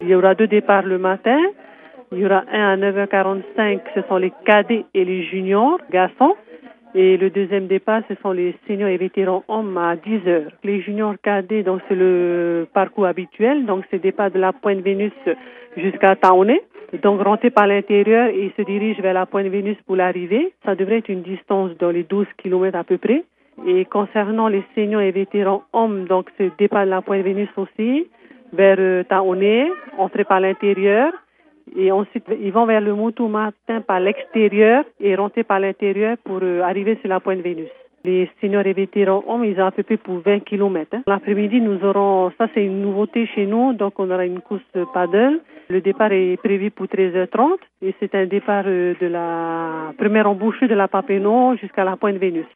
y aura 2 départs le matin. Il y aura un à 9h45, ce sont les cadets et les juniors, garçons. Et le deuxième départ, ce sont les seniors et vétérans hommes à 10h. Les juniors cadets, donc c'est le parcours habituel. Donc c'est départ de la Pointe Vénus jusqu'à Taoné. Donc rentrez par l'intérieur et se dirige vers la Pointe Vénus pour l'arrivée. Ça devrait être une distance dans les 12 km à peu près. Et concernant les seniors et vétérans hommes, donc c'est départ de la Pointe Vénus aussi, vers Taoné, entrer par l'intérieur. Et ensuite, ils vont vers le Moutou Matin par l'extérieur et rentrer par l'intérieur pour arriver sur la Pointe Vénus. Les seniors et vétérans hommes, ils ont à peu près pour 20 km. L'après-midi, nous aurons, ça c'est une nouveauté chez nous, donc on aura une course paddle. Le départ est prévu pour 13h30 et c'est un départ de la première embouchure de la Papineau jusqu'à la Pointe Vénus.